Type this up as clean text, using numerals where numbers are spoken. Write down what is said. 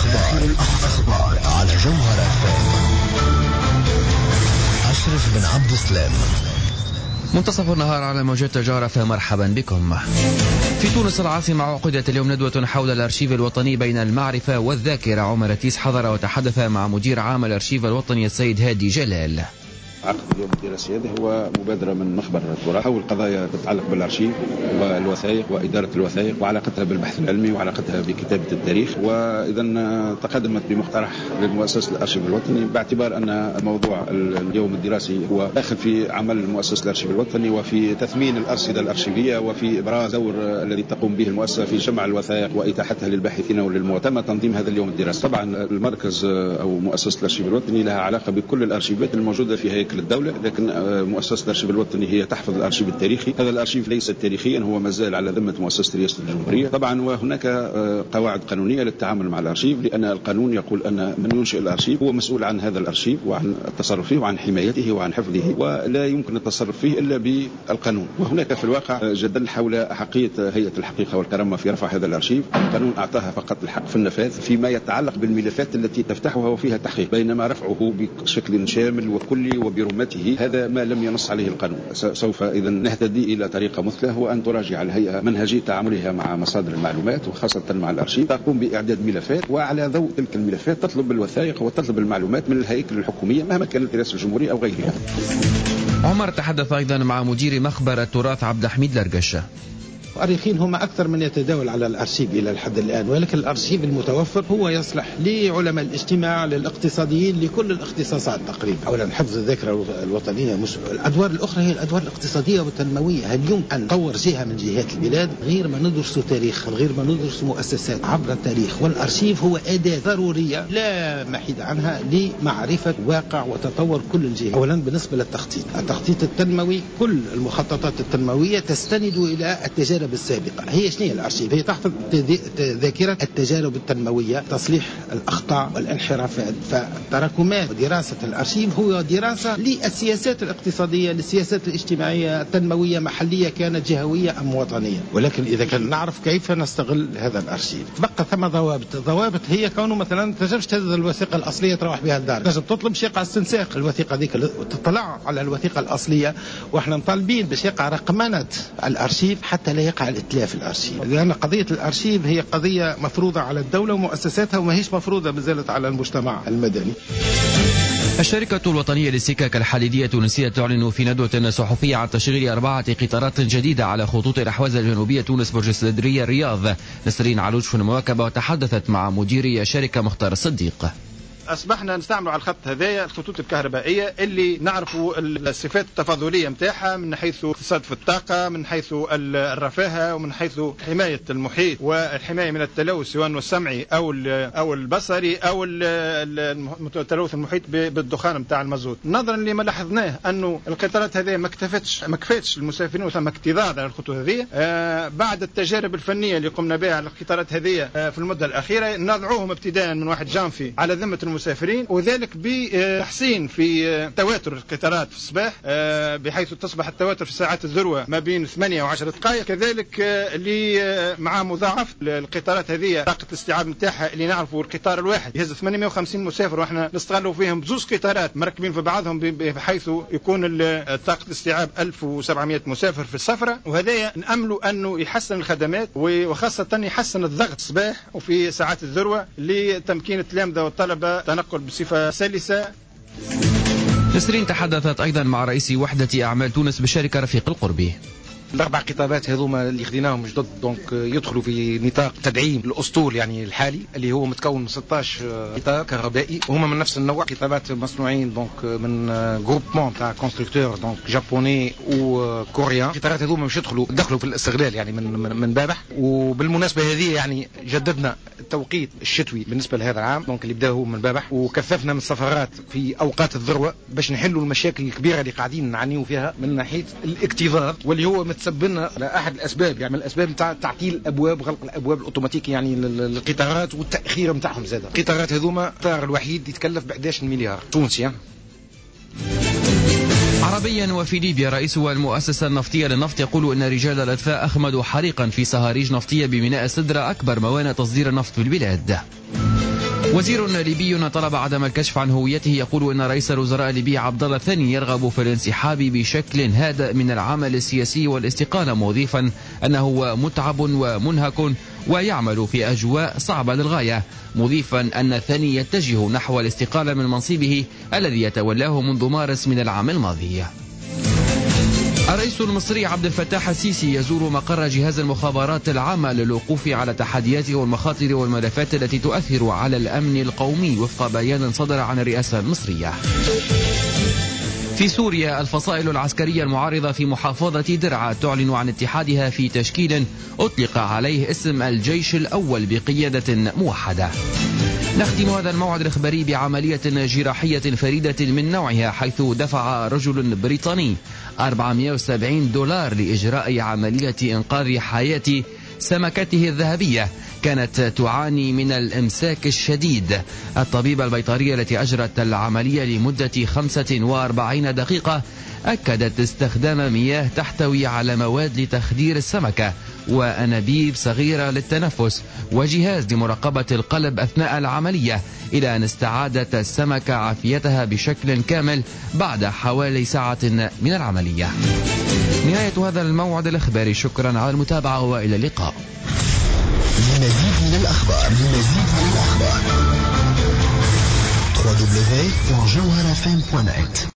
الأخبار على جوهرة أشرف بن عبد السلام. منتصف النهار على موجات جوهرة، فمرحبا بكم. في تونس العاصمة عقدت اليوم ندوة حول الأرشيف الوطني بين المعرفة والذاكرة. عمر تيس حضر وتحدث مع مدير عام الأرشيف الوطني السيد هادي جلال. عقد اليوم الدراسي هذا هو مبادرة من مخبر التراث حول قضايا تتعلق بالأرشيف والوثائق وإدارة الوثائق وعلاقتها بالبحث العلمي وعلاقتها بكتابة التاريخ. وإذا تقدمت بمقترح للمؤسسة الأرشيف الوطني باعتبار أن موضوع اليوم الدراسي هو داخل في عمل مؤسسة الأرشيف الوطني وفي تثمين الأرصدة الأرشيفية وفي إبراز دور الذي تقوم به المؤسسة في جمع الوثائق وإتاحتها للباحثين وللمهتم تنظيم هذا اليوم الدراسي. طبعا المركز أو مؤسسة الأرشيف الوطني لها علاقة بكل الأرشيفات الموجودة في هيكل الدولة، لكن مؤسسة الأرشيف الوطني هي تحفظ الأرشيف التاريخي. هذا الأرشيف ليس تاريخيا، هو مازال على ذمة مؤسسة رئاسة الجمهورية. طبعا وهناك قواعد قانونية للتعامل مع الأرشيف، لأن القانون يقول أن من ينشئ الأرشيف هو مسؤول عن هذا الأرشيف وعن التصرف فيه وعن حمايته وعن حفظه، ولا يمكن التصرف فيه إلا بالقانون. وهناك في الواقع جدل حول أحقية هيئة الحقيقة والكرامة في رفع هذا الأرشيف. القانون أعطاها فقط الحق في النفاذ فيما يتعلق بالملفات التي تفتحها وفيها تحقيق، بينما رفعه بشكل شامل وكلي وبرمته هذا ما لم ينص عليه القانون. سوف إذا نهتدي إلى طريقة مثلى، هو أن تراجع الهيئة منهجية تعاملها مع مصادر المعلومات وخاصة مع الأرشيف، تقوم بإعداد ملفات وعلى ضوء تلك الملفات تطلب الوثائق وتطلب المعلومات من الهيكل الحكومية مهما كانت رئاسة الجمهورية أو غيرها. عمر تحدث أيضا مع مدير مخبر التراث عبد الحميد لرقشة. المؤرخين هم أكثر من يتداول على الأرشيف إلى الحد الآن، ولكن الأرشيف المتوفر هو يصلح لعلماء الاجتماع، للاقتصاديين، لكل الاختصاصات تقريبا. أولا حفظ الذاكرة الوطنية الأدوار الأخرى هي الأدوار الاقتصادية والتنموية. هل يمكن أن نطور جهة من جهات البلاد غير ما ندرس تاريخ، غير ما ندرس مؤسسات عبر التاريخ؟ والأرشيف هو أداة ضرورية لا محيد عنها لمعرفة واقع وتطور كل الجهات. أولا بالنسبة للتخطيط، التخطيط التنموي، كل المخططات التنموية تستند إلى التجارب السابقة. هي شنو الأرشيف؟ هي تحفظ ذاكرة التجارب التنموية، تصليح الأخطاء والانحرافات. فتراكمات ودراسة الأرشيف هو دراسة للسياسات الاقتصادية، للسياسات الاجتماعية التنموية، محلية كانت جهوية أم وطنية. ولكن إذا كان نعرف كيف نستغل هذا الأرشيف، تبقى ثم ضوابط هي كونه مثلا تجربش تهز الوثيقة الأصلية تروح بها الدار، لازم تطلب شيء على استنساخ الوثيقة ذيك وتطلع على الوثيقة الأصلية. واحنا مطالبين باش يقع رقمنة الأرشيف حتى لا يقع الاتلاف الأرشيف، لأن قضية الأرشيف هي قضية مفروضة على الدولة ومؤسساتها وما هيش مفروضة بزالت على المجتمع المدني. الشركة الوطنية للسكك الحديدية التونسية تعلن في ندوة صحفية عن تشغيل 4 قطارات جديدة على خطوط الأحواز الجنوبية تونس برج السدرية الرياض. نسرين علوش في المواكبة وتحدثت مع مديري الشركة مختار الصديق. أصبحنا نستعمل على الخط هذايا الخطوط الكهربائية اللي نعرفوا الصفات التفاضلية متاعها من حيث اقتصاد في الطاقة، من حيث الرفاهة، ومن حيث حماية المحيط والحماية من التلوث سواء السمعي أو البصري أو التلوث المحيط بالدخان متاع المازوت. نظرا لما لاحظناه أنه القطارات هذه ما كفتش المسافرين وثم اكتظاظ على الخطوط هذه. بعد التجارب الفنية اللي قمنا بها على القطارات هذه في المدة الأخيرة نضعوهم ابتداء من 1 جانفي على ذمة المسافرين، وذلك بتحسين في تواتر القطارات في الصباح بحيث تصبح التواتر في ساعات الذروة ما بين 8 و10 دقائق. كذلك مع مضاعف القطارات هذه طاقة الاستيعاب نتاعها اللي نعرفوا القطار الواحد يهز 850 مسافر، واحنا نستغلوا فيهم بزوج قطارات مركبين في بعضهم بحيث يكون طاقة الاستيعاب 1700 مسافر في السفرة. وهذا نأملوا أنه يحسن الخدمات وخاصة يحسن الضغط الصباح وفي ساعات الذروة لتمكين التلامذة والطلبة تنقل بصفة سلسة. نسرين تحدثت أيضا مع رئيس وحدة أعمال تونس بالشركة رفيق القربي. ال4 قطارات هذوما اللي خديناهم جدد دونك يدخلوا في نطاق تدعيم الأسطول يعني الحالي اللي هو متكون من 16 قطار كهربائي وهما من نفس النوع، قطارات مصنوعين دونك من جروبمون تاع كونستركتور دونك جابوني وكوريان. القطارات هذوما مش دخلوا في الاستغلال يعني من بابح. وبالمناسبة هذه يعني جددنا التوقيت الشتوي بالنسبة لهذا العام دونك اللي بداه من بابح، وكثفنا من السفرات في أوقات الذروة باش نحلوا المشاكل الكبيرة اللي قاعدين نعانيوا فيها من ناحية الاكتظاظ، واللي هو تسببنا على احد الاسباب يعني الاسباب نتاع تعطيل الابواب وغلق الابواب الاوتوماتيكي يعني للقطارات والتاخير نتاعهم زاده. القطارات هذوما القطار الوحيد يتكلف ب 11 مليار تونسي. عربيا وفي ليبيا رئيس المؤسسة النفطية للنفط يقول أن رجال الإطفاء أخمدوا حريقا في صهاريج نفطية بميناء سدرة أكبر موانئ تصدير النفط في البلاد. وزير ليبي طلب عدم الكشف عن هويته يقول إن رئيس الوزراء الليبي عبد الله الثاني يرغب في الانسحاب بشكل هادئ من العمل السياسي والاستقالة، مضيفا أنه متعب ومنهك ويعمل في أجواء صعبة للغاية، مضيفا أن الثاني يتجه نحو الاستقالة من منصبه الذي يتولاه منذ مارس من العام الماضي. الرئيس المصري عبد الفتاح السيسي يزور مقر جهاز المخابرات العامة للوقوف على تحديات والمخاطر والملفات التي تؤثر على الأمن القومي وفق بيان صدر عن الرئاسة المصرية. في سوريا الفصائل العسكرية المعارضة في محافظة درعا تعلن عن اتحادها في تشكيل أطلق عليه اسم الجيش الأول بقيادة موحدة. نختم هذا الموعد الإخباري بعملية جراحية فريدة من نوعها، حيث دفع رجل بريطاني $470 لإجراء عملية إنقاذ حياة سمكته الذهبية كانت تعاني من الإمساك الشديد. الطبيبة البيطرية التي أجرت العملية لمدة 45 دقيقة أكدت استخدام مياه تحتوي على مواد لتخدير السمكة وأنابيب صغيرة للتنفس وجهاز لمراقبة القلب أثناء العملية، إلى أن استعادت السمكة عافيتها بشكل كامل بعد حوالي ساعة من العملية. نهاية هذا الموعد الإخباري، شكرا على المتابعة وإلى اللقاء. لمزيد من الأخبار www.jawharafm.net